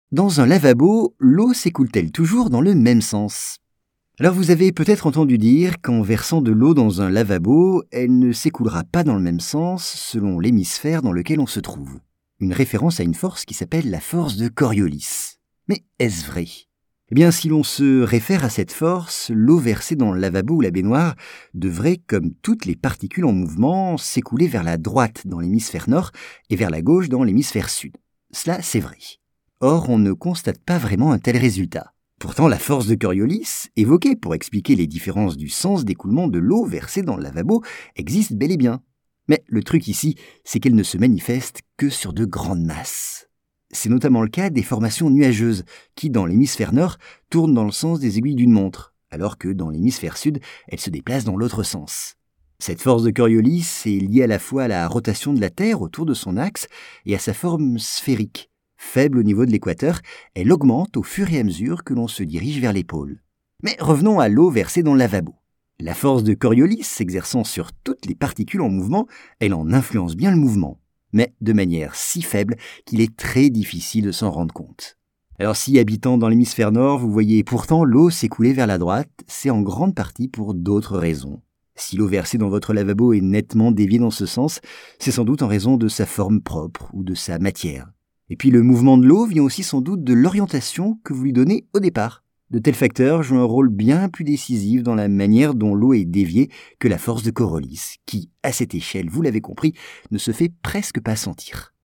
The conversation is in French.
Dans un lavabo, l'eau s'écoule-t-elle toujours dans le même sens? Alors vous avez peut-être entendu dire qu'en versant de l'eau dans un lavabo, elle ne s'écoulera pas dans le même sens selon l'hémisphère dans lequel on se trouve. Une référence à une force qui s'appelle la force de Coriolis. Mais est-ce vrai? Eh bien, si l'on se réfère à cette force, l'eau versée dans le lavabo ou la baignoire devrait, comme toutes les particules en mouvement, s'écouler vers la droite dans l'hémisphère nord et vers la gauche dans l'hémisphère sud. Cela, c'est vrai. Or, on ne constate pas vraiment un tel résultat. Pourtant, la force de Coriolis, évoquée pour expliquer les différences du sens d'écoulement de l'eau versée dans le lavabo, existe bel et bien. Mais le truc ici, c'est qu'elle ne se manifeste que sur de grandes masses. C'est notamment le cas des formations nuageuses, qui, dans l'hémisphère nord, tournent dans le sens des aiguilles d'une montre, alors que dans l'hémisphère sud, elles se déplacent dans l'autre sens. Cette force de Coriolis est liée à la fois à la rotation de la Terre autour de son axe et à sa forme sphérique. Faible au niveau de l'équateur, elle augmente au fur et à mesure que l'on se dirige vers les pôles. Mais revenons à l'eau versée dans le lavabo. La force de Coriolis s'exerçant sur toutes les particules en mouvement, elle en influence bien le mouvement, mais de manière si faible qu'il est très difficile de s'en rendre compte. Alors si, habitant dans l'hémisphère nord, vous voyez pourtant l'eau s'écouler vers la droite, c'est en grande partie pour d'autres raisons. Si l'eau versée dans votre lavabo est nettement déviée dans ce sens, c'est sans doute en raison de sa forme propre ou de sa matière. Et puis le mouvement de l'eau vient aussi sans doute de l'orientation que vous lui donnez au départ. De tels facteurs jouent un rôle bien plus décisif dans la manière dont l'eau est déviée que la force de Coriolis, qui, à cette échelle, vous l'avez compris, ne se fait presque pas sentir.